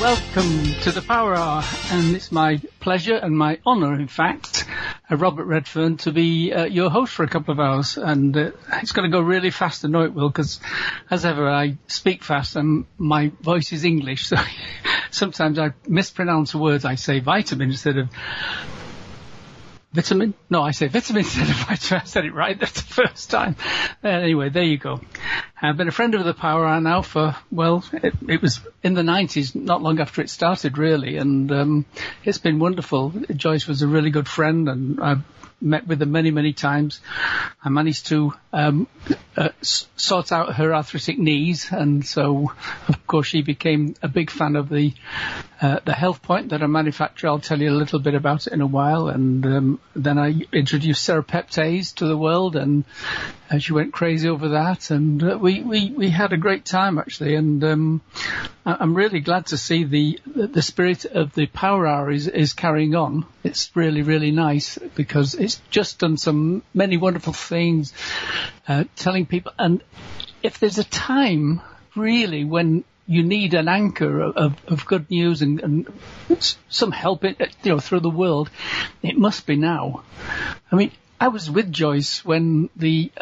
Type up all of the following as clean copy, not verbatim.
Welcome to the Power Hour, and it's my pleasure and my honour, in fact, Robert Redfern, to be your host for a couple of hours. And it's going to go really fast, I know it will, because as ever I speak fast and my voice is English, so sometimes I mispronounce words. I say vitamin instead of vitamin? No, I say vitamin instead of vitamin. I said it right. That's the first time. Anyway, there you go. I've been a friend of the Power Hour now for, well, it was in the 90s, not long after it started, really. And it's been wonderful. Joyce was a really good friend, and I've met with her many, many times. I managed to sort out her arthritic knees, and so, of course, she became a big fan of the Health Point that I manufacture. I'll tell you a little bit about it in a while. And then I introduced serapeptase to the world, and she went crazy over that. And we had a great time, actually. And I'm really glad to see the spirit of the Power Hour is carrying on. It's really, really nice, because it's just done many wonderful things, telling people. And if there's a time, really, when you need an anchor of good news and some help through the world, it must be now. I mean, I was with Joyce when the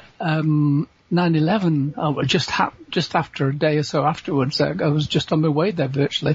9/11, just after a day or so afterwards. I was just on my way there virtually,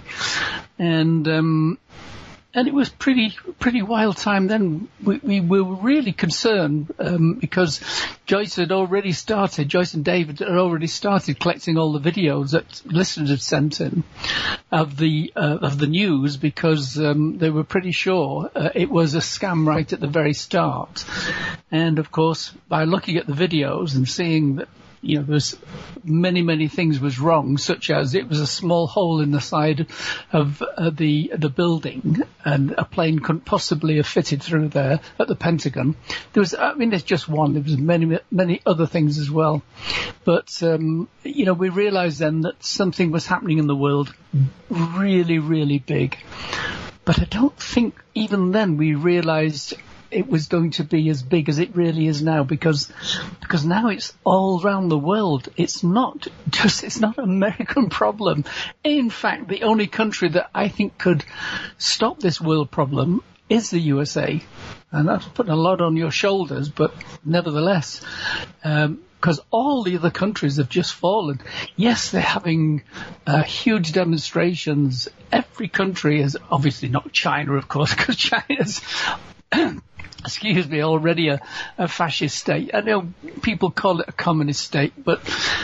and it was pretty wild time then. We were really concerned because Joyce and David had already started collecting all the videos that listeners had sent in of the news, because they were pretty sure it was a scam right at the very start. And of course, by looking at the videos and seeing that, there's many things was wrong, such as it was a small hole in the side of the building, and a plane couldn't possibly have fitted through there at the Pentagon. There's just one. There was many other things as well. But, we realized then that something was happening in the world really, really big. But I don't think even then we realized it was going to be as big as it really is now, because now it's all around the world. It's not an American problem. In fact, the only country that I think could stop this world problem is the USA. And that's putting a lot on your shoulders, but nevertheless, because all the other countries have just fallen. Yes, they're having huge demonstrations. Every country is, obviously not China, of course, because China's already a fascist state. I know people call it a communist state, but,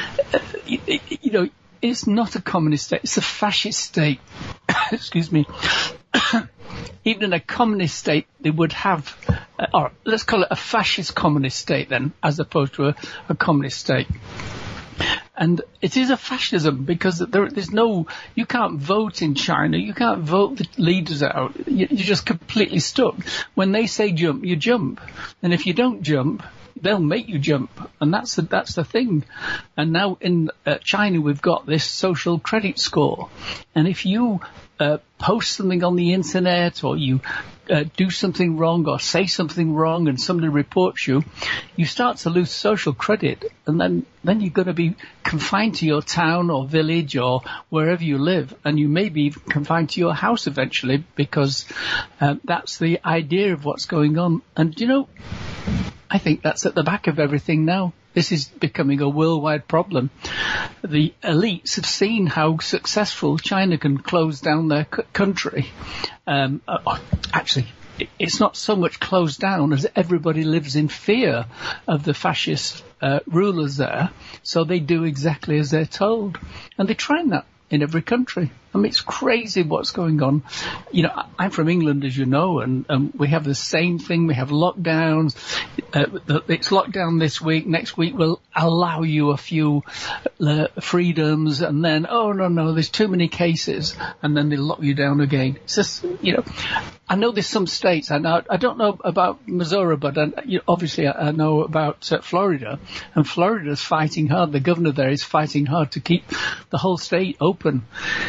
it's not a communist state. It's a fascist state. Excuse me. Even in a communist state, they would have, or let's call it a fascist communist state then, as opposed to a communist state. And it is a fascism, because you can't vote in China. You can't vote the leaders out. You're just completely stuck. When they say jump, you jump. And if you don't jump, they'll make you jump. And that's the thing. And now in China, we've got this social credit score. And if you post something on the internet, or you do something wrong or say something wrong and somebody reports you, you start to lose social credit, and then you're going to be confined to your town or village or wherever you live, and you may be even confined to your house eventually, because that's the idea of what's going on. And I think that's at the back of everything now. This is becoming a worldwide problem. The elites have seen how successful China can close down their country. Actually, it's not so much closed down as everybody lives in fear of the fascist rulers there. So they do exactly as they're told. And they train that in every country. I mean, it's crazy what's going on. I'm from England, as you know, and we have the same thing. We have lockdowns. It's lockdown this week. Next week we'll allow you a few freedoms, and then, oh, no, there's too many cases, and then they lock you down again. It's just, I know there's some states, I don't know about Missouri, but obviously I know about Florida, and Florida's fighting hard. The governor there is fighting hard to keep the whole state open.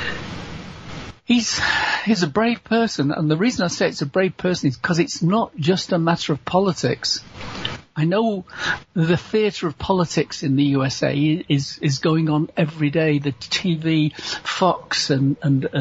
He's a brave person, and the reason I say it's a brave person is because it's not just a matter of politics. I know the theatre of politics in the USA is going on every day. The TV, Fox and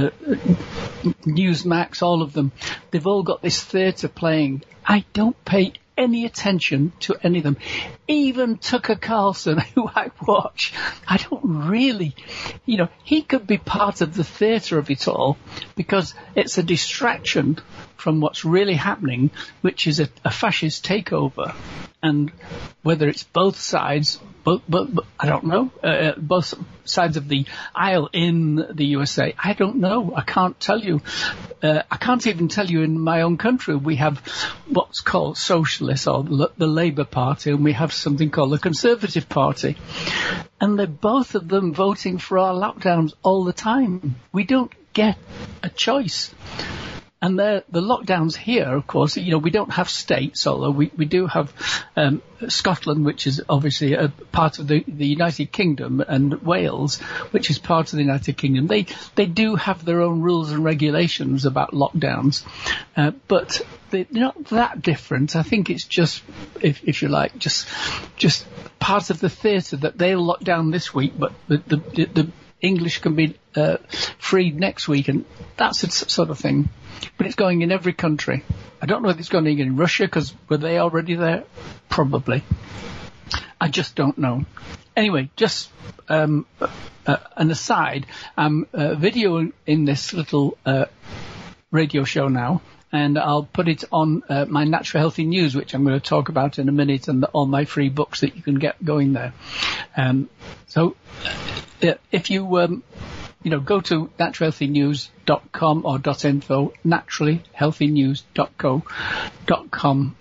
Newsmax, all of them, they've all got this theatre playing. I don't pay any attention to any of them. Even Tucker Carlson, who I watch, I don't really, he could be part of the theatre of it all because it's a distraction from what's really happening, which is a fascist takeover. And whether it's both sides, but I don't know, both sides of the aisle in the USA, I don't know. I can't tell you. I can't even tell you in my own country we have what's called socialists or the Labour Party, and we have something called the Conservative Party. And they're both of them voting for our lockdowns all the time. We don't get a choice. And the lockdowns here, of course, we don't have states, although we do have Scotland, which is obviously a part of the United Kingdom, and Wales, which is part of the United Kingdom. They do have their own rules and regulations about lockdowns, but they're not that different. I think it's just, if you like, just part of the theatre that they'll lock down this week, but the English can be freed next week, and that's the sort of thing. But it's going in every country. I don't know if it's going in Russia, because were they already there? Probably. I just don't know. Anyway, just an aside, I'm videoing in this little radio show now, and I'll put it on my Natural Healthy News, which I'm going to talk about in a minute, and all my free books that you can get going there. So if you go to naturalhealthynews.com or .info, naturallyhealthynews.com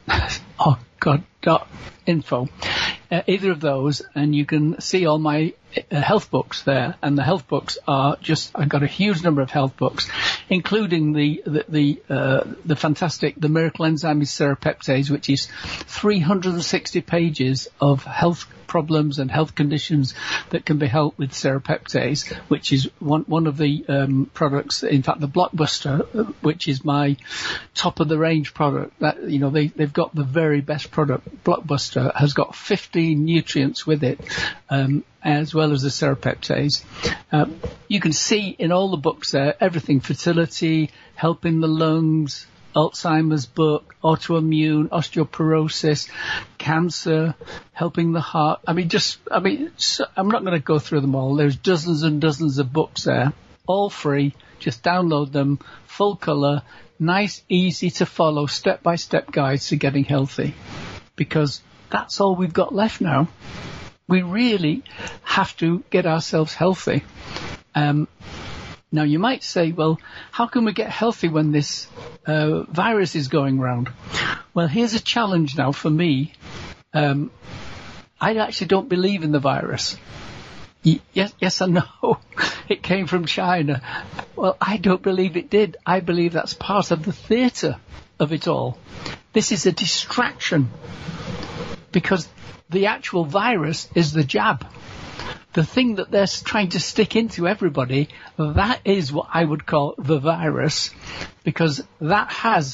.info, either of those, and you can see all my health books there. And the health books are I've got a huge number of health books, including the fantastic The Miracle Enzyme is Serapeptase, which is 360 pages of health problems and health conditions that can be helped with serapeptase, which is one of the products. In fact, the Blockbuster, which is my top of the range product, that they've got the very best product. Blockbuster has got 15 nutrients with it, as well as the serapeptase. You can see in all the books there everything: fertility, helping the lungs, Alzheimer's book, autoimmune, osteoporosis, cancer, helping the heart. I'm not going to go through them all. There's dozens and dozens of books there, all free. Just download them, full colour, nice, easy to follow, step-by-step guides to getting healthy. Because that's all we've got left now. We really have to get ourselves healthy. Now, you might say, well, how can we get healthy when this virus is going around? Well, here's a challenge now for me. I actually don't believe in the virus. Yes, I know it came from China. Well, I don't believe it did. I believe that's part of the theatre of it all. This is a distraction, because the actual virus is the jab. The thing that they're trying to stick into everybody, that is what I would call the virus, because that has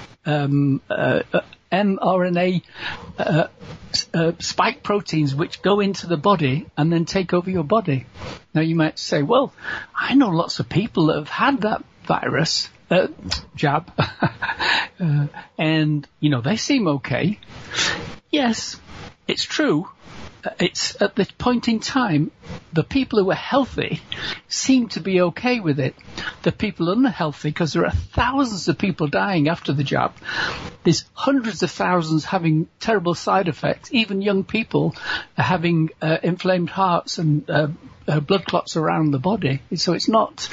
mRNA spike proteins which go into the body and then take over your body. Now, you might say, well, I know lots of people that have had that virus, jab, and, they seem okay. Yes, it's true. It's at this point in time, the people who are healthy seem to be okay with it. The people unhealthy, because there are thousands of people dying after the jab. There's hundreds of thousands having terrible side effects. Even young people are having inflamed hearts and blood clots around the body. So it's not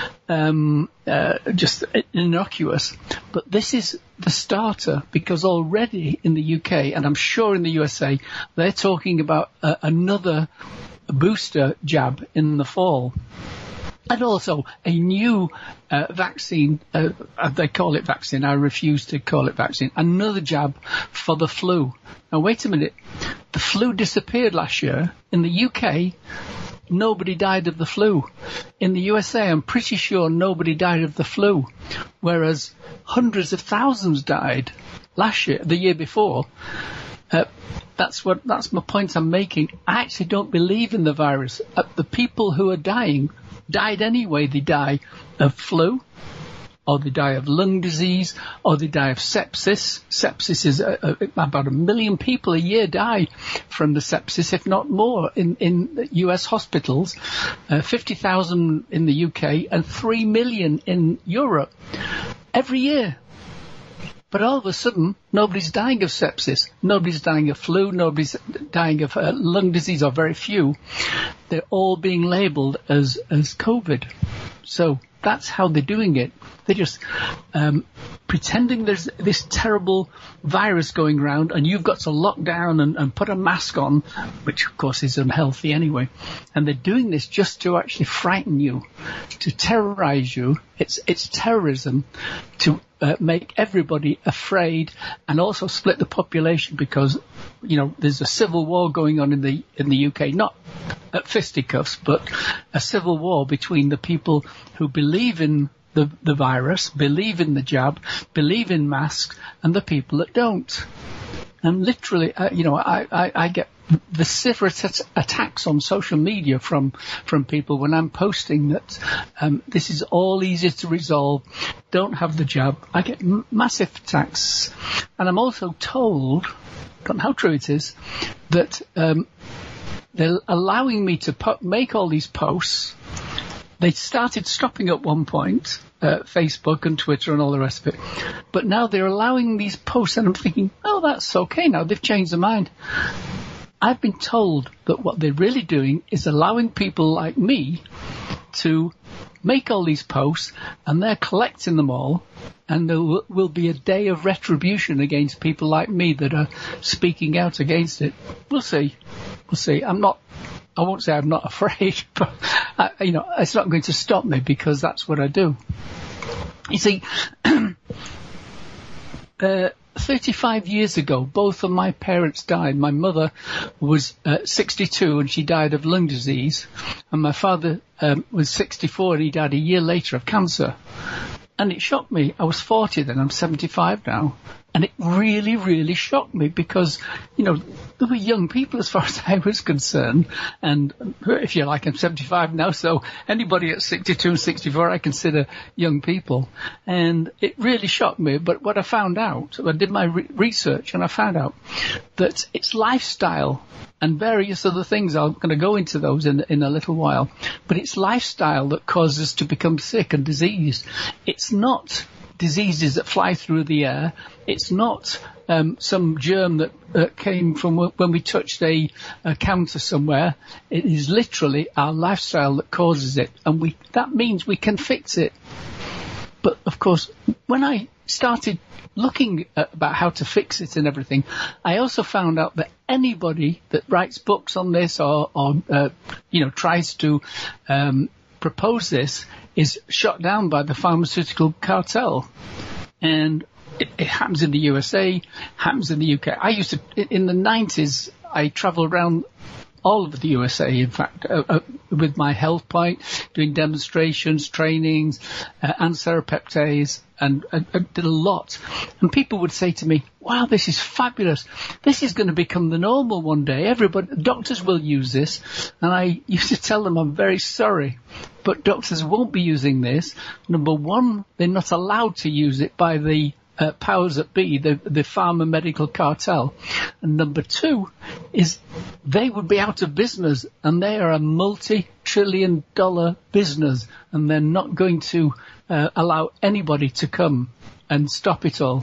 just innocuous. But this is the starter, because already in the UK, and I'm sure in the USA, they're talking about another booster jab in the fall. And also a new vaccine, they call it vaccine, I refuse to call it vaccine, another jab for the flu. Now, wait a minute. The flu disappeared last year. In the UK, nobody died of the flu. In the USA, I'm pretty sure nobody died of the flu, whereas hundreds of thousands died last year, the year before. That's my point I'm making. I actually don't believe in the virus. The people who are dying died anyway. They die of flu, or they die of lung disease, or they die of sepsis. Sepsis is about 1 million people a year die from the sepsis, if not more, in US hospitals, 50,000 in the UK, and 3 million in Europe every year. But all of a sudden, nobody's dying of sepsis, nobody's dying of flu, nobody's dying of lung disease, or very few. They're all being labelled as COVID. So that's how they're doing it. They're just pretending there's this terrible virus going around, and you've got to lock down and put a mask on, which of course is unhealthy anyway. And they're doing this just to actually frighten you, to terrorize you. It's terrorism to make everybody afraid, and also split the population, because there's a civil war going on in the UK, not at fisticuffs, but a civil war between the people who believe in the virus, believe in the jab, believe in masks, and the people that don't. And literally, I get vociferous attacks on social media from people when I'm posting that this is all easy to resolve, don't have the jab. I get massive attacks. And I'm also told, don't know how true it is, that they're allowing me to make all these posts. They started stopping at one point, Facebook and Twitter and all the rest of it. But now they're allowing these posts, and I'm thinking, oh, that's okay now. They've changed their mind. I've been told that what they're really doing is allowing people like me to make all these posts, and they're collecting them all, and there will be a day of retribution against people like me that are speaking out against it. We'll see. I won't say I'm not afraid, but it's not going to stop me, because that's what I do. You see, 35 years ago, both of my parents died. My mother was 62 and she died of lung disease, and my father was 64 and he died a year later of cancer. And it shocked me. I was 40 then, I'm 75 now. And it really, really shocked me, because, there were young people as far as I was concerned. And if you like, I'm 75 now, so anybody at 62 and 64 I consider young people. And it really shocked me. But what I found out, I did my research, and I found out that it's lifestyle and various other things. I'm going to go into those in a little while. But it's lifestyle that causes us to become sick and diseased. It's not diseases that fly through the air. It's not some germ that came from when we touched a counter somewhere. It is literally our lifestyle that causes it, and that means we can fix it. But of course, when I started looking about how to fix it and everything, I also found out that anybody that writes books on this or tries to propose this is shot down by the pharmaceutical cartel. And it happens in the USA, happens in the UK. I used to, in the 90s, I travelled around all over the USA, in fact, with my health point, doing demonstrations, trainings, anti-serapeptase, and did a lot. And people would say to me, wow, this is fabulous. This is going to become the normal one day. Doctors will use this. And I used to tell them, I'm very sorry, but doctors won't be using this. Number one, they're not allowed to use it by the powers that be, the pharma medical cartel. And number two is they would be out of business, and they are a multi-trillion-dollar business, and they're not going to allow anybody to come and stop it all.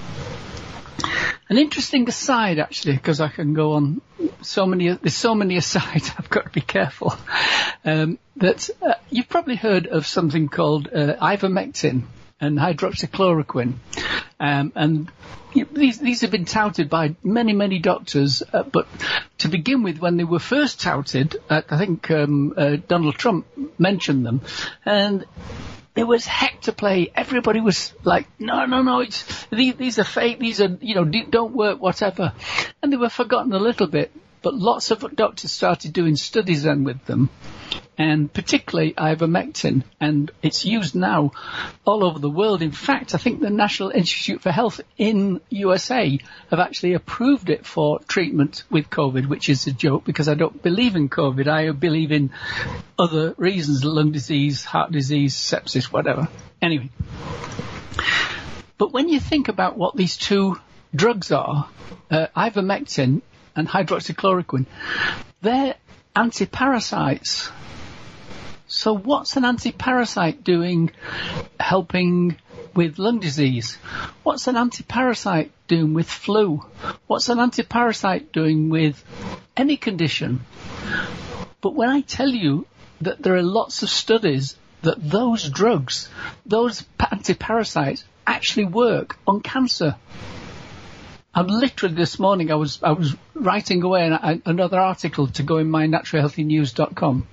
An interesting aside, actually, because I can go on there's so many asides, I've got to be careful, that you've probably heard of something called ivermectin and hydroxychloroquine. And these have been touted by many, many doctors. But to begin with, when they were first touted, I think Donald Trump mentioned them. And there was heck to play. Everybody was like, no, these are fake. These are, don't work, whatever. And they were forgotten a little bit. But lots of doctors started doing studies then with them. and particularly ivermectin, and it's used now all over the world. In fact, I think the National Institute for Health in USA have actually approved it for treatment with COVID, which is a joke because I don't believe in COVID. I believe in other reasons, lung disease, heart disease, sepsis, whatever. Anyway, but when you think about what these two drugs are, ivermectin and hydroxychloroquine, they're antiparasites. So what's an antiparasite doing helping with lung disease? What's an antiparasite doing with flu? What's an antiparasite doing with any condition? But when I tell you that there are lots of studies that those drugs, those antiparasites, actually work on cancer. I'm literally this morning I was writing away another article to go in my naturalhealthynews.com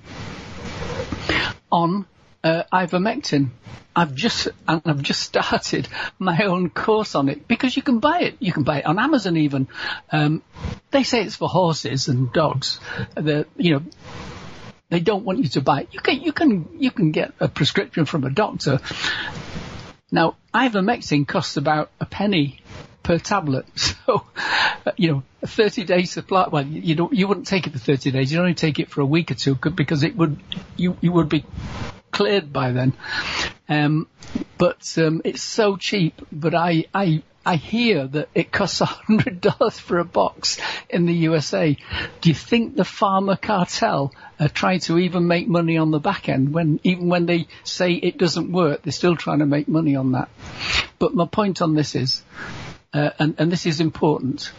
on ivermectin. I've just started my own course on it because you can buy it. You can buy it on Amazon even. They say it's for horses and dogs. They don't want you to buy it. You can get a prescription from a doctor. Now, ivermectin costs about a penny per tablet. So, a 30-day supply. Well, you wouldn't take it for 30 days. You'd only take it for a week or two because you would be cleared by then. But it's so cheap. But I hear that it costs $100 for a box in the USA. Do you think the pharma cartel are trying to even make money on the back end even when they say it doesn't work, they're still trying to make money on that? But my point on this is, and this is important,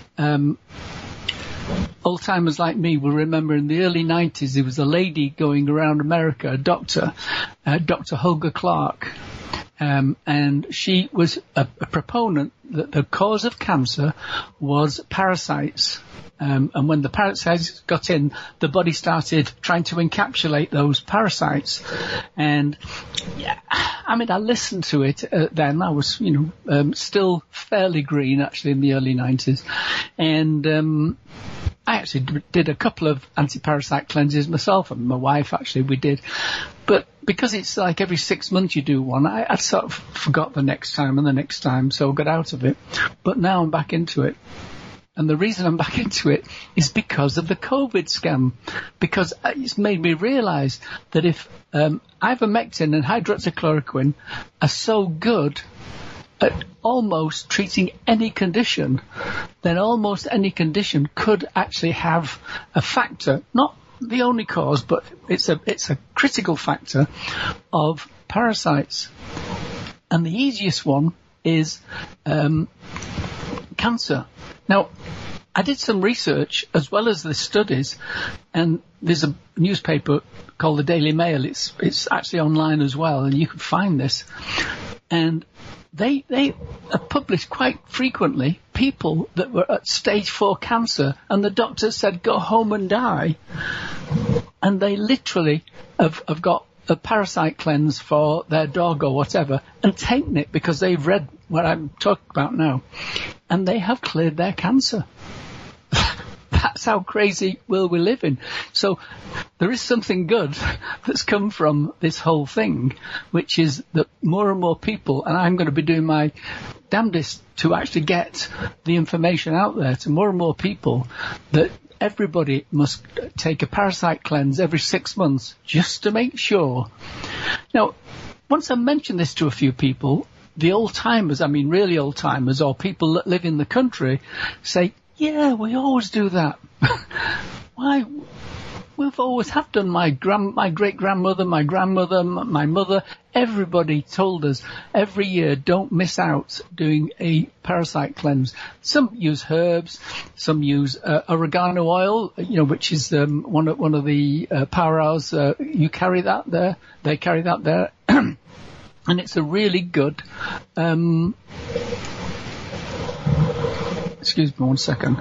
old-timers like me will remember in the early 90s there was a lady going around America, a doctor, Dr. Holger Clark, and she was a proponent that the cause of cancer was parasites. And when the parasites got in, the body started trying to encapsulate those parasites. And I listened to it then. I was, still fairly green actually in the early 90s. And I actually did a couple of anti-parasite cleanses myself, and my wife actually, we did. But because it's like every 6 months you do one, I sort of forgot the next time, so I got out of it. But now I'm back into it. And the reason I'm back into it is because of the COVID scam. Because it's made me realize that if ivermectin and hydroxychloroquine are so good at almost treating any condition, then almost any condition could actually have a factor, not the only cause, but it's a critical factor of parasites. And the easiest one is cancer. Now, I did some research as well as the studies, and there's a newspaper called the Daily Mail. It's actually online as well, and you can find this. And they publish quite frequently people that were at stage 4 cancer, and the doctor said, go home and die. And they literally have got a parasite cleanse for their dog or whatever and taken it because they've read what I'm talking about now. And they have cleared their cancer. That's how crazy world we live in. So there is something good that's come from this whole thing, which is that more and more people, and I'm going to be doing my damnedest to actually get the information out there to more and more people, that everybody must take a parasite cleanse every 6 months just to make sure. Now, once I mentioned this to a few people, the old-timers, really old-timers, or people that live in the country, say, yeah, we always do that. Why? We've always have done. My great-grandmother, my grandmother, my mother, everybody told us every year, don't miss out doing a parasite cleanse. Some use herbs, some use oregano oil, which is one of the power hours. You carry that there. They carry that there. And it's a really good... excuse me 1 second.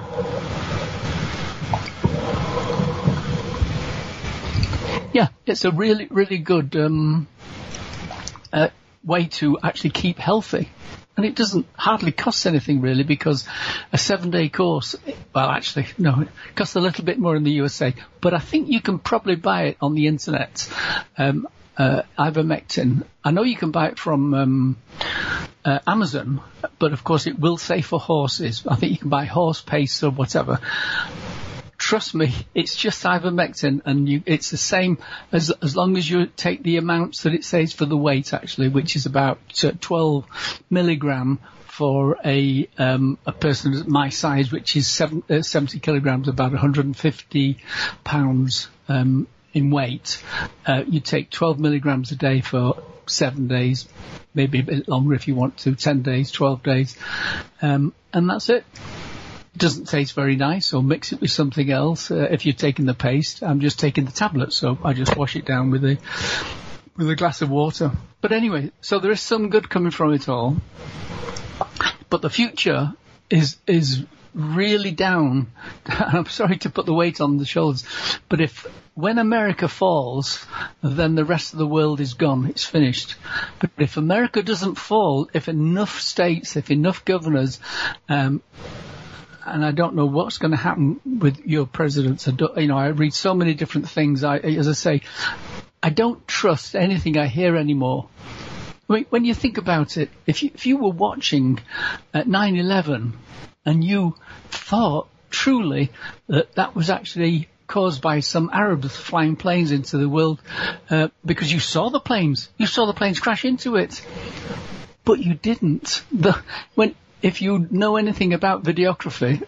Yeah, it's a really, really good way to actually keep healthy. And it doesn't hardly cost anything really, because a 7-day course, well, actually, no, it costs a little bit more in the USA, but I think you can probably buy it on the internet. Ivermectin. I know you can buy it from Amazon, but of course it will say for horses. I think you can buy horse paste or whatever. Trust me, it's just ivermectin, and it's the same as long as you take the amounts that it says for the weight, actually, which is about 12 milligram for a person my size, which is 70 kilograms, about 150 pounds in weight. You take 12 milligrams a day for 7 days, maybe a bit longer if you want to, 10 days, 12 days, and that's it. It doesn't taste very nice, or mix it with something else. If you're taking the paste, I'm just taking the tablet, so I just wash it down with a glass of water. But anyway, so there is some good coming from it all. But the future is really down. I'm sorry to put the weight on the shoulders, but when America falls, then the rest of the world is gone. It's finished. But if America doesn't fall, if enough states, if enough governors, and I don't know what's going to happen with your presidents. I read so many different things. As I say, I don't trust anything I hear anymore. When you think about it, if you were watching at 9/11 and you thought truly that was actually caused by some Arabs flying planes into the world, because you saw the planes crash into it, but you didn't. If you know anything about videography,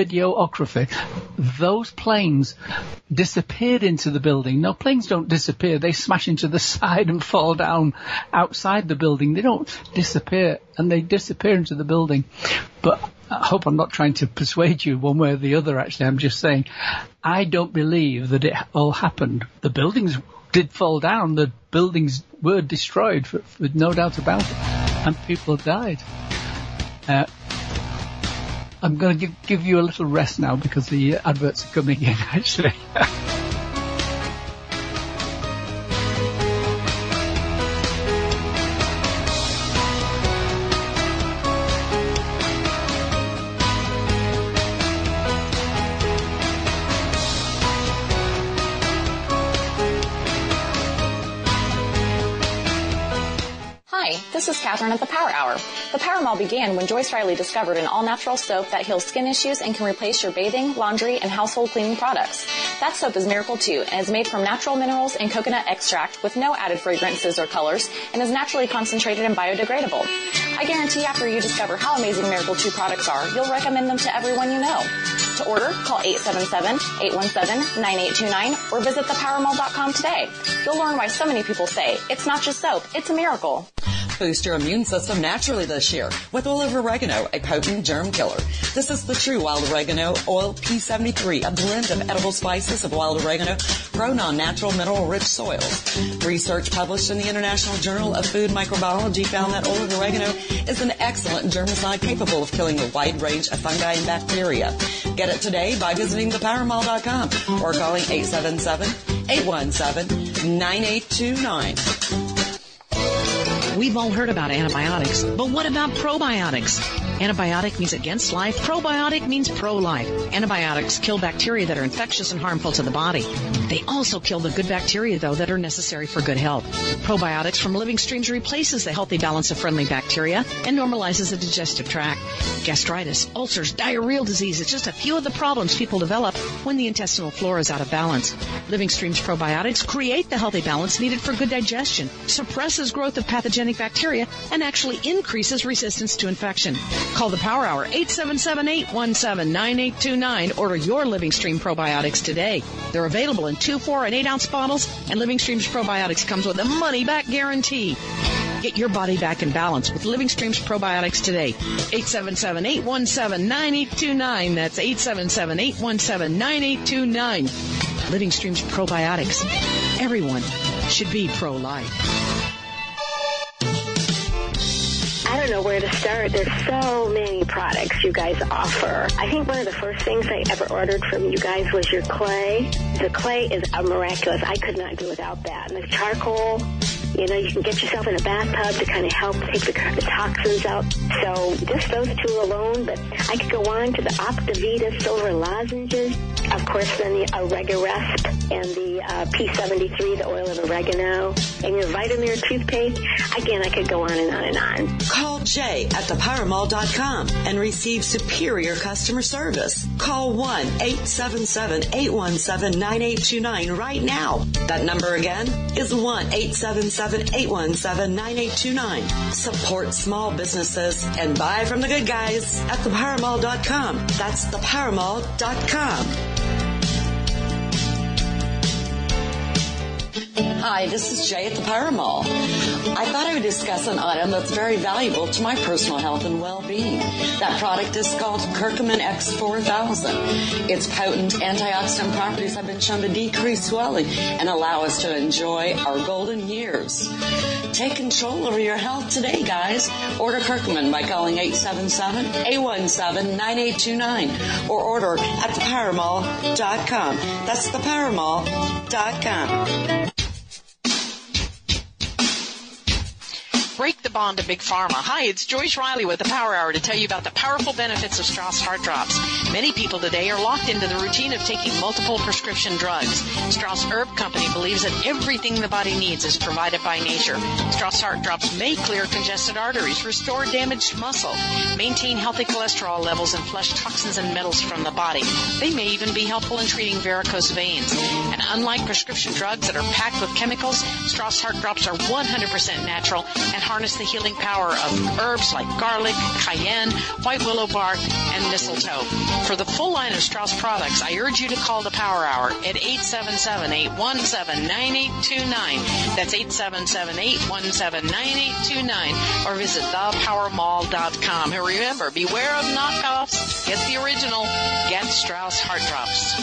those planes disappeared into the building. No, planes don't disappear. They smash into the side and fall down outside the building. They don't disappear, and they disappear into the building. But I hope I'm not trying to persuade you one way or the other, actually. I'm just saying I don't believe that it all happened. The buildings did fall down. The buildings were destroyed, with no doubt about it, and people died. I'm going to give you a little rest now because the adverts are coming in, actually. This is Catherine at the Power Hour. The Power Mall began when Joyce Riley discovered an all-natural soap that heals skin issues and can replace your bathing, laundry, and household cleaning products. That soap is Miracle 2 and is made from natural minerals and coconut extract with no added fragrances or colors and is naturally concentrated and biodegradable. I guarantee after you discover how amazing Miracle 2 products are, you'll recommend them to everyone you know. To order, call 877-817-9829 or visit thepowermall.com today. You'll learn why so many people say, it's not just soap, it's a miracle. Boost your immune system naturally this year with oil of oregano, a potent germ killer. This is the true wild oregano oil P73, a blend of edible spices of wild oregano grown on natural mineral-rich soils. Research published in the International Journal of Food Microbiology found that oil of oregano is an excellent germicide capable of killing a wide range of fungi and bacteria. Get it today by visiting thepowermall.com or calling 877-817-9829. We've all heard about antibiotics, but what about probiotics? Antibiotic means against life. Probiotic means pro-life. Antibiotics kill bacteria that are infectious and harmful to the body. They also kill the good bacteria, though, that are necessary for good health. Probiotics from Living Streams replaces the healthy balance of friendly bacteria and normalizes the digestive tract. Gastritis, ulcers, diarrheal disease, it's just a few of the problems people develop when the intestinal flora is out of balance. Living Streams probiotics create the healthy balance needed for good digestion, suppresses growth of pathogenic bacteria, and actually increases resistance to infection. Call the Power Hour, 877-817-9829. Order your Living Stream probiotics today. They're available in 2, 4, and 8-ounce bottles, and Living Streams probiotics comes with a money-back guarantee. Get your body back in balance with Living Streams probiotics today. 877-817-9829. That's 877-817-9829. Living Streams probiotics. Everyone should be pro-life. I don't know where to start. There's so many products you guys offer. I think one of the first things I ever ordered from you guys was your clay. The clay is miraculous. I could not do without that. And the charcoal, You know, you can get yourself in a bathtub to kind of help take the toxins out. So just those two alone, but I could go on to the Optivita Silver Lozenges. Of course, then the Oregarest and the P73, the oil of oregano, and your Vitamir toothpaste. Again, I could go on and on and on. Call Jay at thepowermall.com and receive superior customer service. Call 1-877-817-9829 right now. That number again is 1-877-817-9829. Support small businesses and buy from the good guys at thepowermall.com. That's thepowermall.com. Hi, this is Jay at the Power Mall. I thought I would discuss an item that's very valuable to my personal health and well-being. That product is called Curcumin X4000. Its potent antioxidant properties have been shown to decrease swelling and allow us to enjoy our golden years. Take control over your health today, guys. Order Curcumin by calling 877-817-9829 or order at thepowermall.com. That's thepowermall.com. Break the bond to Big Pharma. Hi, it's Joyce Riley with the Power Hour to tell you about the powerful benefits of Strauss Heart Drops. Many people today are locked into the routine of taking multiple prescription drugs. Strauss Herb Company believes that everything the body needs is provided by nature. Strauss Heart Drops may clear congested arteries, restore damaged muscle, maintain healthy cholesterol levels, and flush toxins and metals from the body. They may even be helpful in treating varicose veins. And unlike prescription drugs that are packed with chemicals, Strauss Heart Drops are 100% natural and harness the healing power of herbs like garlic, cayenne, white willow bark, and mistletoe. For the full line of Strauss products, I urge you to call the Power Hour at 877-817-9829. That's 877-817-9829. Or visit thepowermall.com. And remember, beware of knockoffs. Get the original. Get Strauss Heart Drops.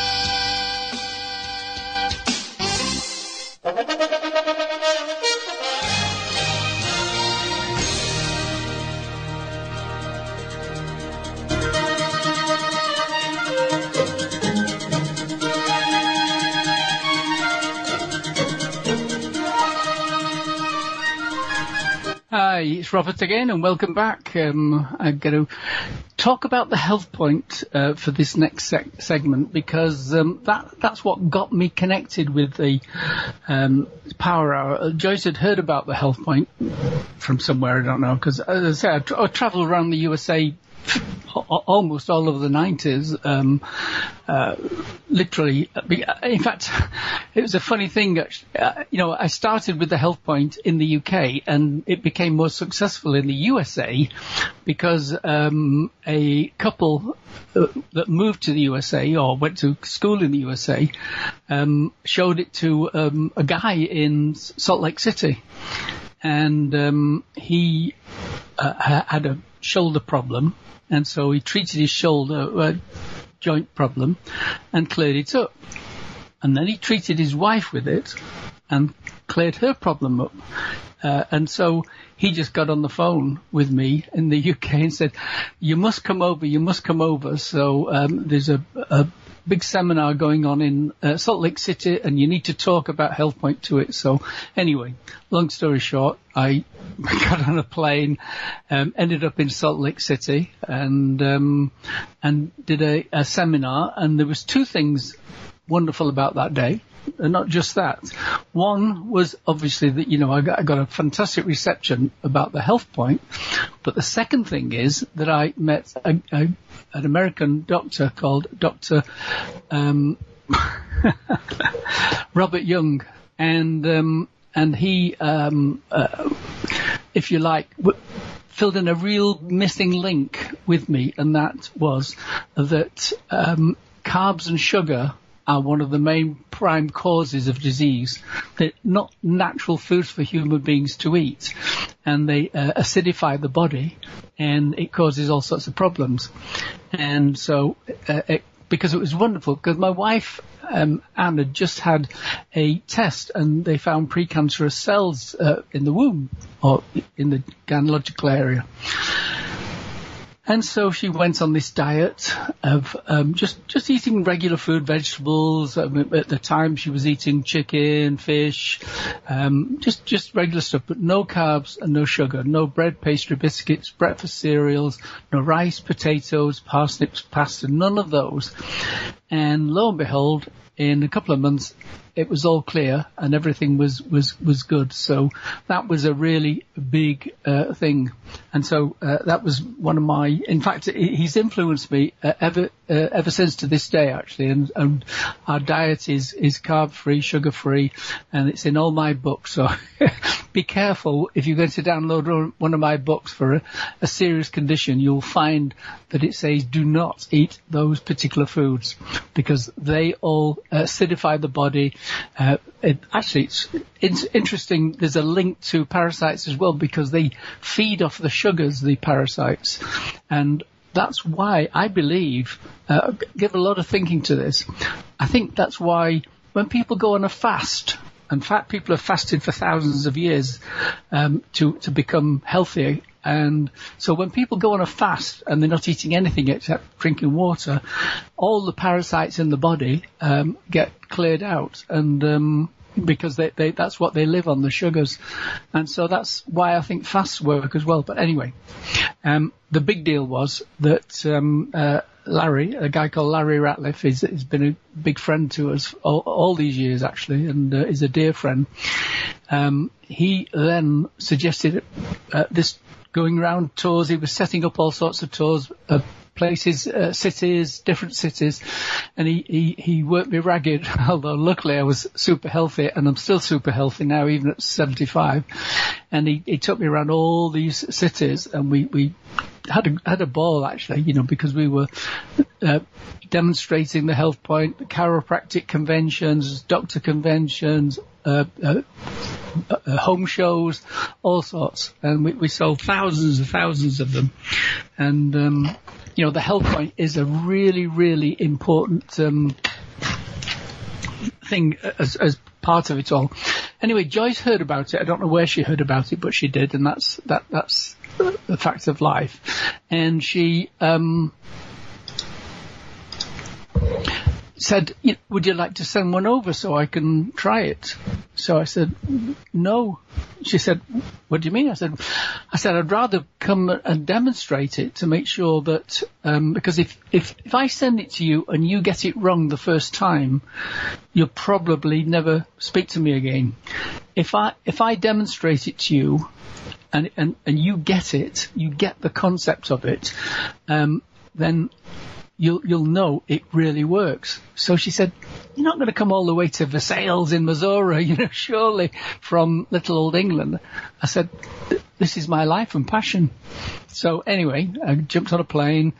Hi, it's Robert again, and welcome back. I'm going to talk about the Health Point for this next segment because that's what got me connected with the Power Hour. Joyce had heard about the Health Point from somewhere, I don't know, because as I say, I travel around the USA almost all of the 90s, literally. In fact, it was a funny thing. I started with the Health Point in the UK, and it became more successful in the USA because a couple that moved to the USA or went to school in the USA showed it to a guy in Salt Lake City, and he had a shoulder problem. And so he treated his shoulder joint problem and cleared it up. And then he treated his wife with it and cleared her problem up. And so he just got on the phone with me in the UK and said, you must come over. So there's a big seminar going on in Salt Lake City, and you need to talk about Health Point to it. So anyway, long story short, I got on a plane, ended up in Salt Lake City, and did a seminar. And there was two things wonderful about that day. And not just that. One was obviously that, I got a fantastic reception about the Health Point. But the second thing is that I met an American doctor called Dr. Robert Young. And he, if you like, filled in a real missing link with me. And that was that carbs and sugar are one of the main prime causes of disease. They're not natural foods for human beings to eat, and they acidify the body, and it causes all sorts of problems. And so, because it was wonderful, because my wife, Anne, had just had a test, and they found precancerous cells in the womb, or in the gynecological area. And so she went on this diet of just eating regular food, vegetables. At the time, she was eating chicken, fish, just regular stuff, but no carbs and no sugar, no bread, pastry, biscuits, breakfast cereals, no rice, potatoes, parsnips, pasta, none of those. And lo and behold, in a couple of months, it was all clear and everything was good. So that was a really big thing. And so that was one of my, in fact, he's influenced me ever since to this day, actually. And our diet is carb free, sugar free, and it's in all my books. So be careful if you're going to download one of my books for a serious condition. You'll find that it says do not eat those particular foods because they all acidify the body. It's interesting. There's a link to parasites as well because they feed off the sugars, the parasites, and that's why I believe, give a lot of thinking to this. I think that's why when people go on a fast, and fat people have fasted for thousands of years to become healthier. And so when people go on a fast and they're not eating anything except drinking water, all the parasites in the body get cleared out, and because they that's what they live on, the sugars. And so that's why I think fasts work as well. But anyway, the big deal was that Larry, a guy called Larry Ratliff, has been a big friend to us all these years, actually, and is a dear friend. He then suggested this going around tours. He was setting up all sorts of tours, places, cities, different cities, and he worked me ragged, although luckily I was super healthy, and I'm still super healthy now, even at 75. And he took me around all these cities, and we had a ball, actually, because we were demonstrating the Health Point, the chiropractic conventions, doctor conventions, home shows, all sorts, and we sold thousands and thousands of them. And the Health Point is a really, really important thing as part of it all. Anyway, Joyce heard about it. I don't know where she heard about it, but she did, and that's the fact of life. And she said, would you like to send one over so I can try it? So I said, no. She said, what do you mean? I said, I'd rather come and demonstrate it to make sure that, because if I send it to you and you get it wrong the first time, you'll probably never speak to me again. If I demonstrate it to you and you get it, you get the concept of it, then you'll know it really works. So she said, you're not going to come all the way to Versailles in Missouri, surely, from little old England. I said, this is my life and passion. So anyway, I jumped on a plane,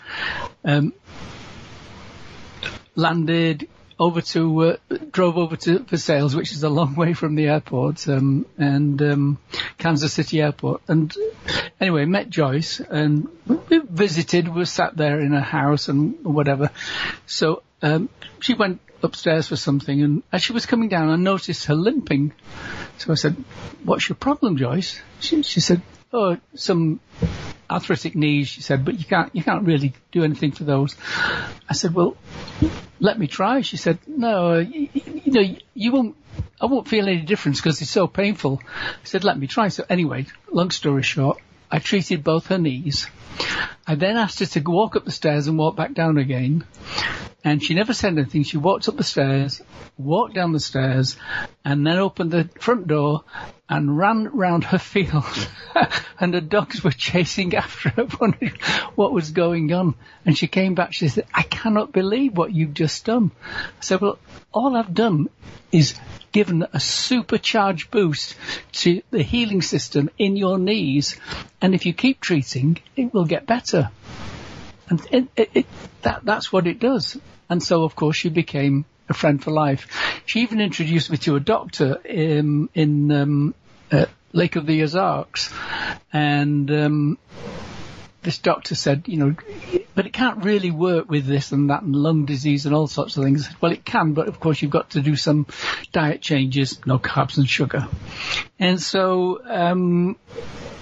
landed, drove over to Versailles, which is a long way from the airport, and Kansas City Airport. And anyway, met Joyce, and we visited. We sat there in her house and whatever. So she went upstairs for something, and as she was coming down, I noticed her limping. So I said, "What's your problem, Joyce?" She said, "Oh, some arthritic knees," she said, "but you can't really do anything for those." I said, "Well, let me try." She said, "No, you won't. I won't feel any difference because it's so painful." I said, "Let me try." So anyway, long story short, I treated both her knees. I then asked her to walk up the stairs and walk back down again. And she never said anything. She walked up the stairs, walked down the stairs, and then opened the front door and ran round her field. And the dogs were chasing after her, wondering what was going on. And she came back. She said, "I cannot believe what you've just done." I said, "Well, all I've done is given a supercharged boost to the healing system in your knees. And if you keep treating, it will get better." And that's what it does. And so, of course, she became a friend for life. She even introduced me to a doctor in Lake of the Ozarks. And this doctor said, but it can't really work with this and that and lung disease and all sorts of things. Well, it can, but of course you've got to do some diet changes, no carbs and sugar. And so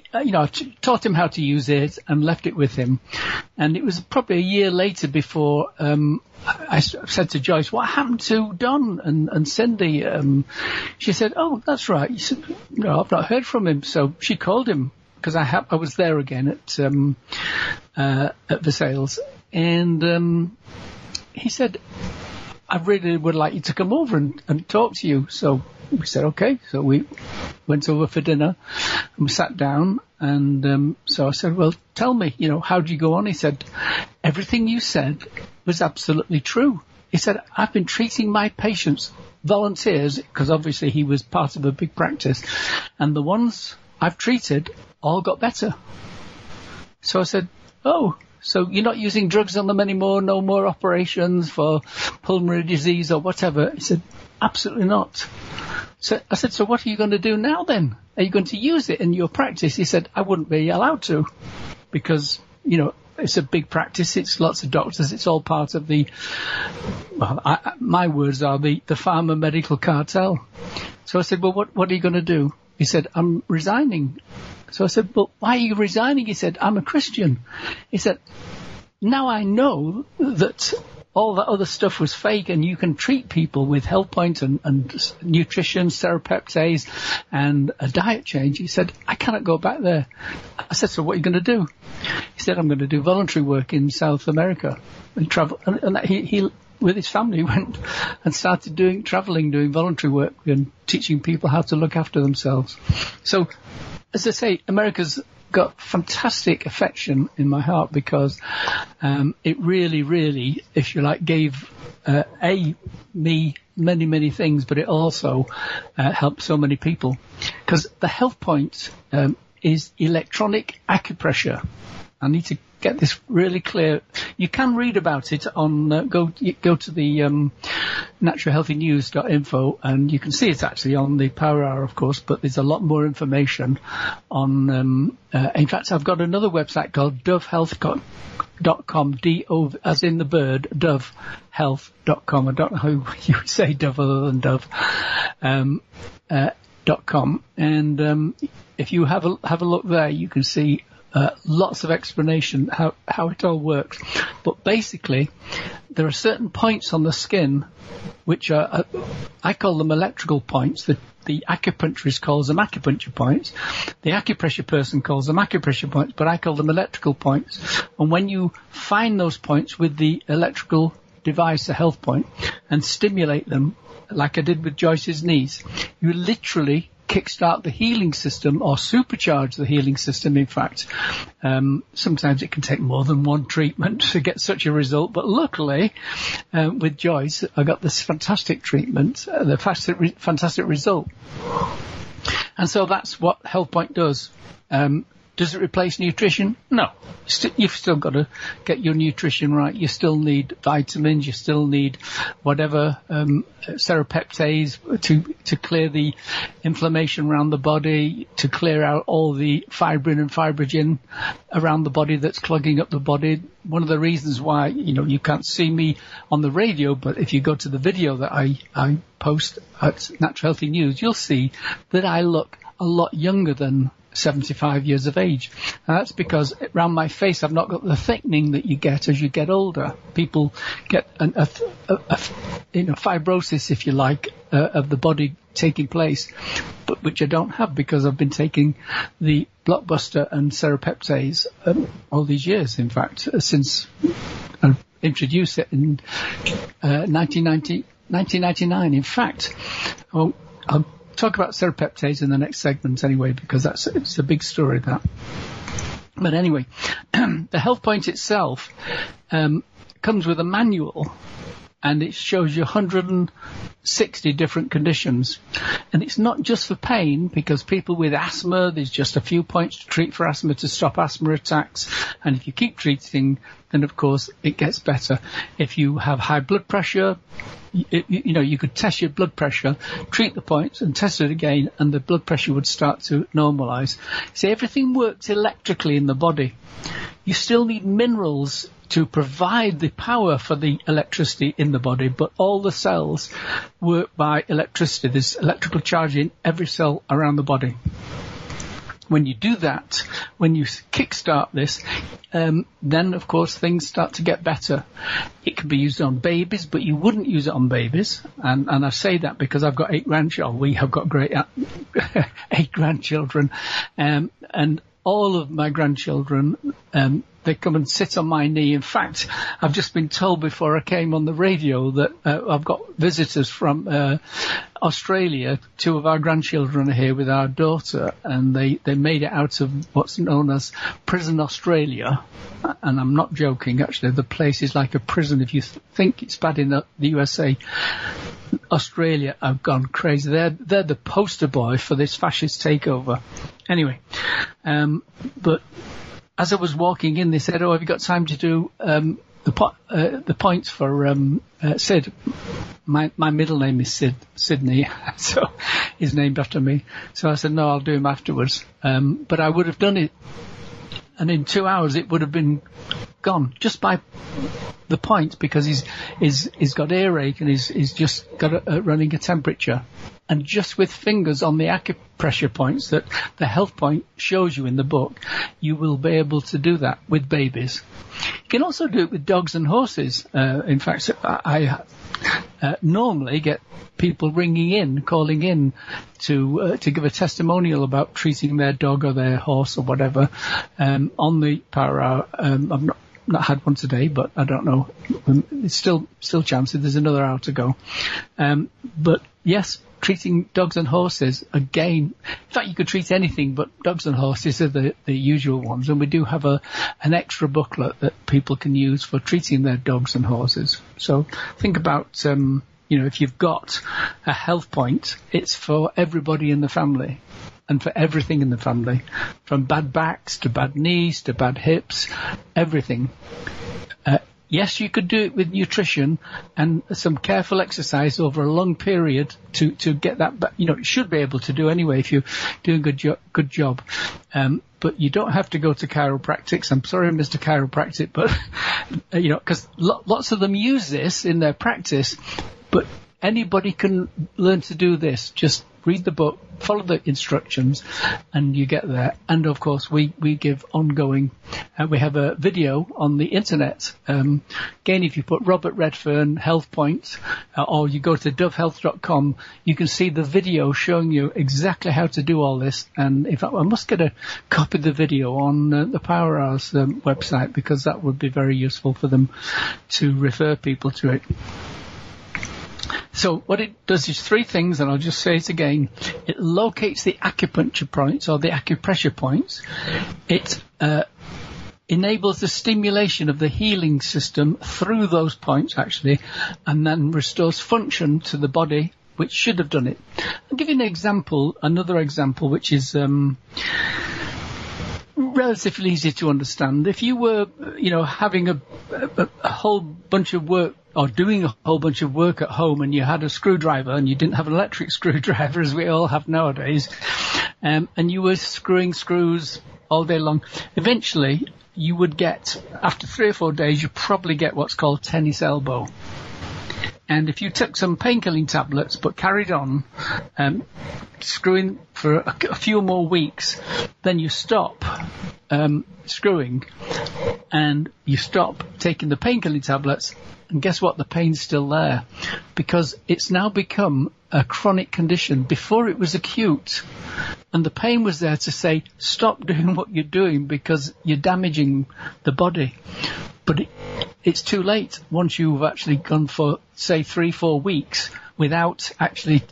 I taught him how to use it and left it with him. And it was probably a year later before I said to Joyce, what happened to Don and Cindy? She said, oh, that's right. He said, no, I've not heard from him. So she called him because I was there again at Versailles. And he said, I really would like you to come over and talk to you. So we said, okay. So we went over for dinner and we sat down. And so I said, well, tell me, how did you go on? He said, everything you said was absolutely true. He said, I've been treating my patients, volunteers, because obviously he was part of a big practice, and the ones I've treated all got better. So I said, oh, so you're not using drugs on them anymore, no more operations for pulmonary disease or whatever? He said, absolutely not. So I said, so what are you going to do now then? Are you going to use it in your practice? He said, I wouldn't be allowed to because, it's a big practice. It's lots of doctors. It's all part of my words are the pharma medical cartel. So I said, well, what are you going to do? He said, I'm resigning. So I said, well, why are you resigning? He said, I'm a Christian. He said, now I know that all that other stuff was fake and you can treat people with HealthPoint and nutrition, serapeptase and a diet change. He said, I cannot go back there. I said, so what are you going to do? He said, I'm going to do voluntary work in South America and travel. And he with his family went and started traveling, doing voluntary work and teaching people how to look after themselves. So, as I say, America's got fantastic affection in my heart because it really, really, if you like, gave me many, many things, but it also helped so many people. Because the HealthPoint is electronic acupressure. I need to get this really clear. You can read about it on go to the naturalhealthynews.info and you can see it actually on the Power Hour, of course, but there's a lot more information on in fact, I've got another website called dovehealth.com, D-O as in the bird, dovehealth.com. I don't know how you would say dove other than dove. .com, and if you have a look there, you can see lots of explanation how it all works. But basically, there are certain points on the skin which are, I call them electrical points. The acupuncturist calls them acupuncture points. The acupressure person calls them acupressure points, but I call them electrical points. And when you find those points with the electrical device, the HealthPoint, and stimulate them, like I did with Joyce's knees, you literally kickstart the healing system or supercharge the healing system. In fact, sometimes it can take more than one treatment to get such a result. But luckily, with Joyce, I got this fantastic treatment, the fantastic result. And so that's what HealthPoint does. Does it replace nutrition? No. You've still got to get your nutrition right. You still need vitamins. You still need whatever serapeptase to clear the inflammation around the body, to clear out all the fibrin and fibrogen around the body that's clogging up the body. One of the reasons why, you can't see me on the radio, but if you go to the video that I post at Natural Healthy News, you'll see that I look a lot younger than 75 years of age. And that's because around my face I've not got the thickening that you get as you get older. People get a fibrosis, if you like, of the body taking place, but which I don't have because I've been taking the Blockbuster and serapeptase all these years. In fact, since I introduced it in 1999. In fact, I'll talk about serapeptase in the next segment anyway, because it's a big story, that. But anyway, the HealthPoint itself comes with a manual, and it shows you 160 different conditions. And it's not just for pain, because people with asthma, there's just a few points to treat for asthma to stop asthma attacks. And if you keep treating, then of course it gets better. If you have high blood pressure, you could test your blood pressure, treat the points and test it again, and the blood pressure would start to normalise. See, everything works electrically in the body. You still need minerals to provide the power for the electricity in the body, but all the cells work by electricity. There's electrical charge in every cell around the body. when you do that, when you kickstart this, then of course things start to get better. It can be used on babies, but you wouldn't use it on babies. And I say that because I've got 8 grandchildren. We have got great 8 grandchildren, and all of my grandchildren, they come and sit on my knee. In fact, I've just been told before I came on the radio that I've got visitors from Australia. 2 of our grandchildren are here with our daughter, and they made it out of what's known as Prison Australia. And I'm not joking, actually. The place is like a prison. If you think it's bad in the USA, Australia have gone crazy. They're the poster boy for this fascist takeover. Anyway, but as I was walking in, they said, "Oh, have you got time to do the points for Sid?" My middle name is Sydney, so he's named after me. So I said, "No, I'll do him afterwards." But I would have done it, and in 2 hours it would have been gone just by the points, because he's got earache and he's just got running a temperature. And just with fingers on the acupressure points that the Health Point shows you in the book, you will be able to do that with babies. You can also do it with dogs and horses. In fact, I normally get people calling in to give a testimonial about treating their dog or their horse or whatever on the Power Hour. I've not had one today, but I don't know. It's still chances. There's another hour to go. But yes, treating dogs and horses, again, in fact, you could treat anything, but dogs and horses are the usual ones. And we do have an extra booklet that people can use for treating their dogs and horses. So think about, if you've got a Health Point, it's for everybody in the family and for everything in the family, from bad backs to bad knees to bad hips, everything. Yes, you could do it with nutrition and some careful exercise over a long period to get that back. You should be able to do anyway if you're doing a good job. But you don't have to go to chiropractics. I'm sorry, Mr. Chiropractic, but, because lots of them use this in their practice, but anybody can learn to do this. Just read the book, follow the instructions, and you get there. And of course, we give ongoing. We have a video on the internet. Again, if you put Robert Redfern Health Point, or you go to dovehealth.com, you can see the video showing you exactly how to do all this. And in fact, I must get a copy of the video on the Power Hours website, because that would be very useful for them to refer people to it. So what it does is 3 things, and I'll just say it again. It locates the acupuncture points or the acupressure points. It enables the stimulation of the healing system through those points, actually, and then restores function to the body, which should have done it. I'll give you another example, which is relatively easy to understand. If you were, having a whole bunch of work, or doing a whole bunch of work at home, and you had a screwdriver and you didn't have an electric screwdriver as we all have nowadays, and you were screwing screws all day long, eventually you would get, after 3 or 4 days, you probably get what's called tennis elbow. And if you took some painkilling tablets but carried on screwing for a few more weeks, then you stop screwing and you stop taking the painkilling tablets, and guess what? The pain's still there, because it's now become a chronic condition. Before it was acute, and the pain was there to say, stop doing what you're doing because you're damaging the body. But it's too late once you've actually gone for, say, 3-4 weeks without actually,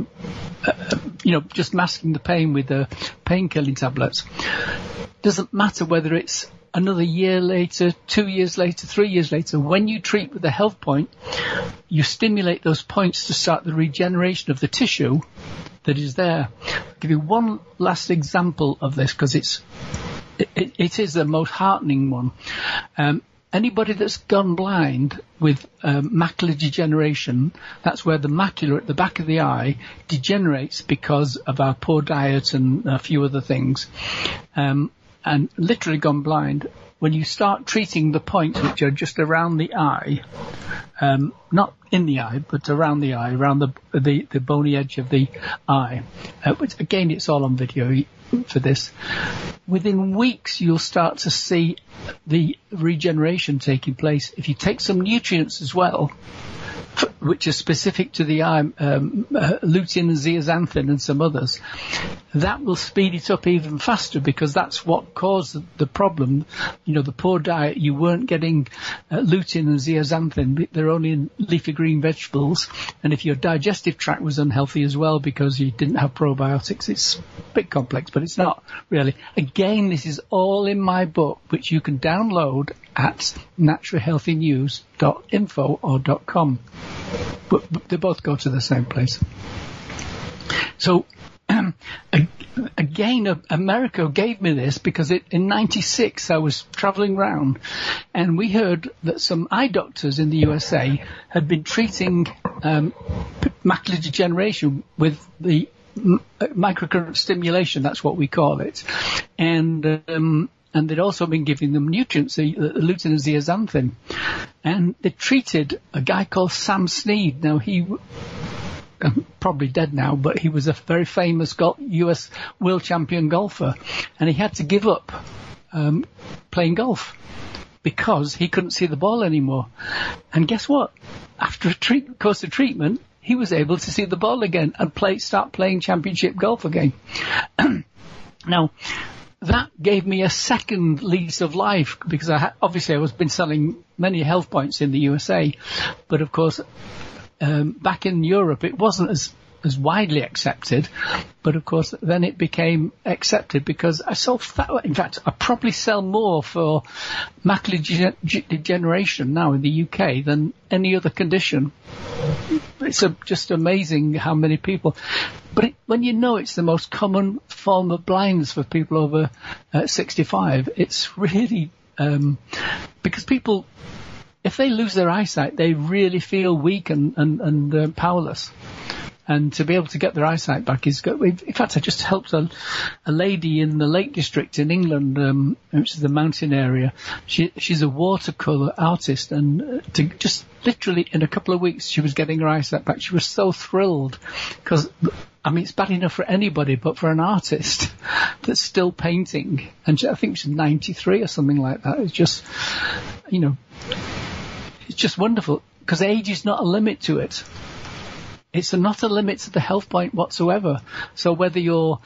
just masking the pain with the painkilling tablets. Doesn't matter whether it's another year later, 2 years later, 3 years later. When you treat with the Health Point, you stimulate those points to start the regeneration of the tissue that is there. I'll give you one last example of this, because it is the most heartening one. Anybody that's gone blind with macular degeneration, that's where the macula at the back of the eye degenerates because of our poor diet and a few other things, and literally gone blind. when you start treating the points which are just around the eye, not in the eye, but around the eye, around the bony edge of the eye, which again, it's all on video for this. Within weeks, you'll start to see the regeneration taking place. If you take some nutrients as well, which are specific to the eye, lutein and zeaxanthin and some others, that will speed it up even faster, because that's what caused the problem. You know, the poor diet, you weren't getting lutein and zeaxanthin. They're only in leafy green vegetables. And if your digestive tract was unhealthy as well because you didn't have probiotics, it's a bit complex, but it's not really. Again, this is all in my book, which you can download at naturalhealthynews.info or .com. But they both go to the same place. So, again, America gave me this because in 96 I was traveling around and we heard that some eye doctors in the USA had been treating macular degeneration with the microcurrent stimulation, that's what we call it. And they'd also been giving them nutrients, the lutein and zeaxanthin. And they treated a guy called Sam Snead. Now, he probably dead now, but he was a very famous US world champion golfer. And he had to give up playing golf because he couldn't see the ball anymore. And guess what? After a course of treatment, he was able to see the ball again and start playing championship golf again. Now, that gave me a second lease of life because obviously I was been selling many health points in the USA, but of course back in Europe it wasn't as widely accepted, but of course then it became accepted because I sold in fact I probably sell more for macular degeneration now in the UK than any other condition. It's just amazing how many people. But when you know it's the most common form of blindness for people over 65, it's really because people, if they lose their eyesight, they really feel weak and powerless. And to be able to get their eyesight back is good. In fact, I just helped a lady in the Lake District in England, which is the mountain area. She's a watercolour artist, and to just literally in a couple of weeks, she was getting her eyesight back. She was so thrilled because, I mean, it's bad enough for anybody, but for an artist that's still painting, and I think she's 93 or something like that. It's just, you know, it's just wonderful because age is not a limit to it. It's not a limit to the health point whatsoever. So whether you're,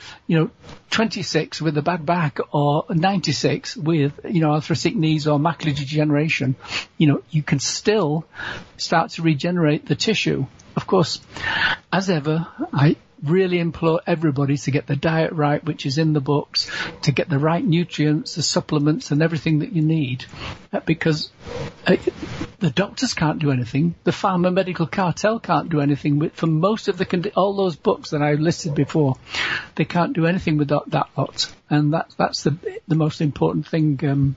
26 with a bad back or 96 with, arthritic knees or macular degeneration, you can still start to regenerate the tissue. Of course, as ever, I really implore everybody to get the diet right, which is in the books, to get the right nutrients, the supplements and everything that you need, because the doctors can't do anything. The pharma medical cartel can't do anything for most of all those books that I listed before. They can't do anything with that lot. And that's the most important thing.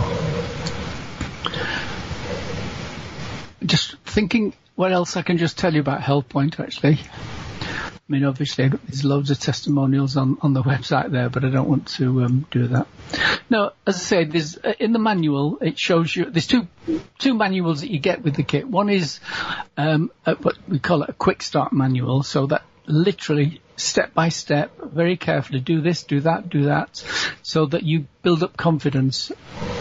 Just thinking what else I can just tell you about HealthPoint, actually. I mean, obviously, there's loads of testimonials on the website there, but I don't want to do that. No, as I said, there's in the manual, it shows you, there's two manuals that you get with the kit. One is what we call it a quick start manual, so that literally step by step, very carefully, do this, do that, so that you build up confidence.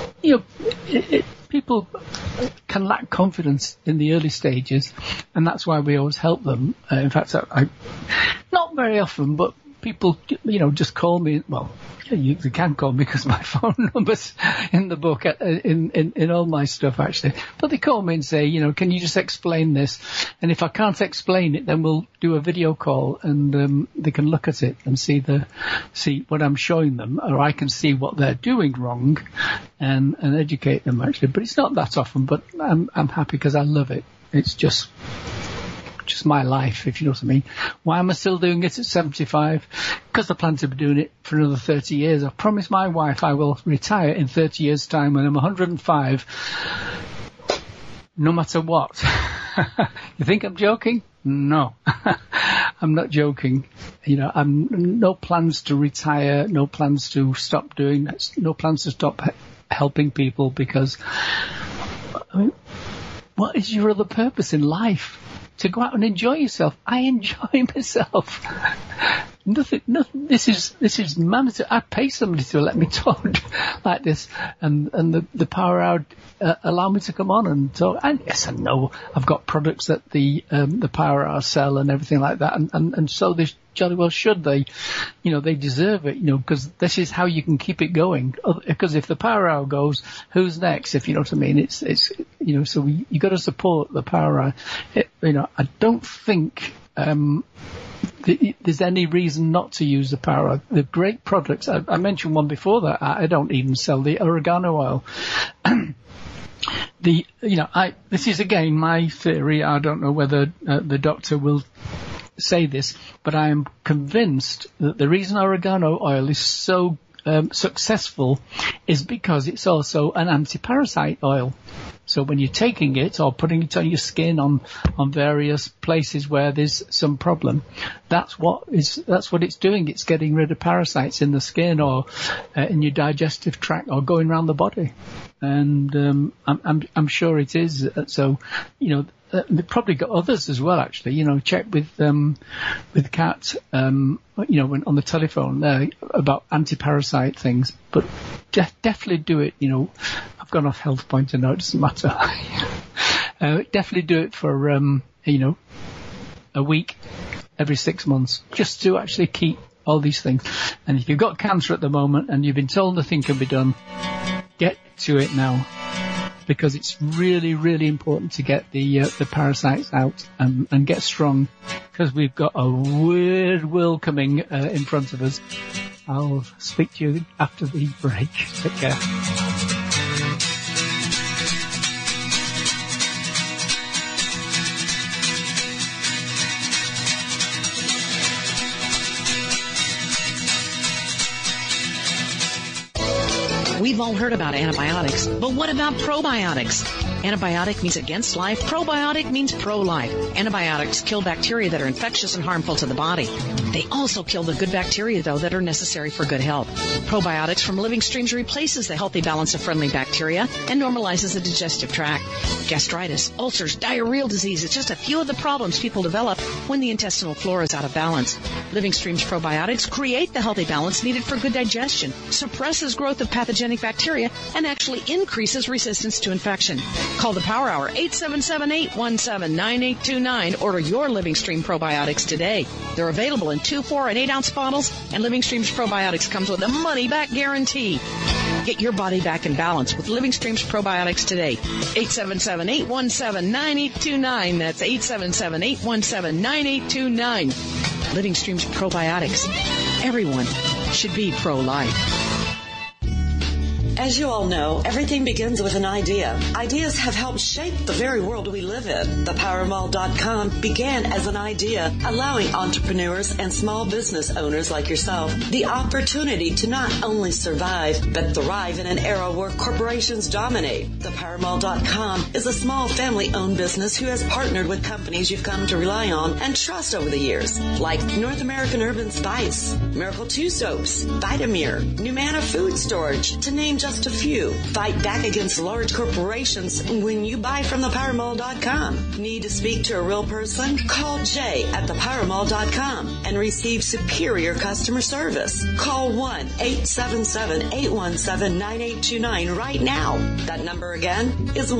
People can lack confidence in the early stages, and that's why we always help them. In fact, I not very often, but people, just call me. Well, you can call me because my phone number's in the book, in all my stuff, actually. But they call me and say, can you just explain this? And if I can't explain it, then we'll do a video call and they can look at it and see what I'm showing them, or I can see what they're doing wrong and educate them, actually. But it's not that often, but I'm happy because I love it. It's just my life, if you know what I mean. Why am I still doing it at 75? Because I plan to be doing it for another 30 years. I've promised my wife I will retire in 30 years' time when I'm 105, no matter what. You think I'm joking? No. I'm not joking. I'm no plans to retire, no plans to stop doing, no plans to stop helping people, because, I mean, what is your other purpose in life? To go out and enjoy yourself. I enjoy myself. Nothing. This is mandatory. I pay somebody to let me talk like this, and the Power Hour allow me to come on and talk. And yes, I know I've got products that the Power Hour sell and everything like that, and so they jolly well should. They deserve it, because this is how you can keep it going. Because if the Power Hour goes, who's next? If you know what I mean, it's so you got to support the Power Hour. I don't think there's any reason not to use the Power Hour. The great products. I mentioned one before that. I don't even sell the oregano oil. This is again my theory. I don't know whether the doctor will say this, but I am convinced that the reason oregano oil is so successful is because it's also an anti-parasite oil. So when you're taking it or putting it on your skin on various places where there's some problem, that's what it's doing. It's getting rid of parasites in the skin or in your digestive tract or going around the body. And I'm sure it is. So they've probably got others as well. Actually, check with Kat. When on the telephone there about anti-parasite things, but definitely do it. I've gone off Health Point and now it doesn't matter. Definitely do it for a week every 6 months, just to actually keep all these things. And if you've got cancer at the moment and you've been told nothing can be done, get to it now, because it's really, really important to get the parasites out and get strong, because we've got a weird world coming in front of us. I'll speak to you after the break. Take care. We've all heard about antibiotics, but what about probiotics? Antibiotic means against life. Probiotic means pro-life. Antibiotics kill bacteria that are infectious and harmful to the body. They also kill the good bacteria, though, that are necessary for good health. Probiotics from Living Streams replaces the healthy balance of friendly bacteria and normalizes the digestive tract. Gastritis, ulcers, diarrheal disease is just a few of the problems people develop when the intestinal flora is out of balance. Living Streams probiotics create the healthy balance needed for good digestion, suppresses growth of pathogenic bacteria, and actually increases resistance to infection. Call the Power Hour, 877-817-9829. Order your Living Stream probiotics today. They're available in 2, 4, and 8-ounce bottles, and Living Streams probiotics comes with a money-back guarantee. Get your body back in balance with Living Streams probiotics today. 877-817-9829. That's 877-817-9829. Living Streams probiotics. Everyone should be pro-life. As you all know, everything begins with an idea. Ideas have helped shape the very world we live in. ThePowerMall.com began as an idea, allowing entrepreneurs and small business owners like yourself the opportunity to not only survive, but thrive in an era where corporations dominate. ThePowerMall.com is a small family-owned business who has partnered with companies you've come to rely on and trust over the years, like North American Urban Spice, Miracle 2 Soaps, Vitamir, Numana Food Storage, to name just a few. Fight back against large corporations when you buy from ThePowerMall.com. Need to speak to a real person? Call Jay at ThePowerMall.com and receive superior customer service. Call 1-877-817-9829 right now. That number again is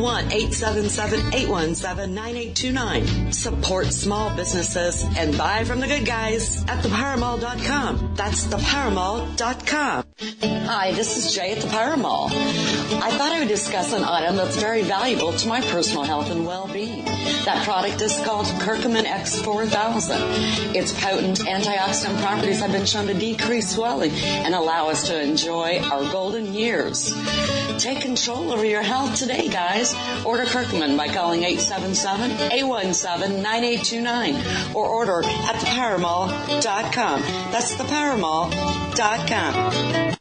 1-877-817-9829. Support small businesses and buy from the good guys at ThePowerMall.com. That's ThePowerMall.com. Hi, this is Jay at the Power Mall. I thought I would discuss an item that's very valuable to my personal health and well-being. That product is called Curcumin X4000. Its potent antioxidant properties have been shown to decrease swelling and allow us to enjoy our golden years. Take control over your health today, guys. Order Curcumin by calling 877-817-9829 or order at thepowermall.com. That's thepowermall.com.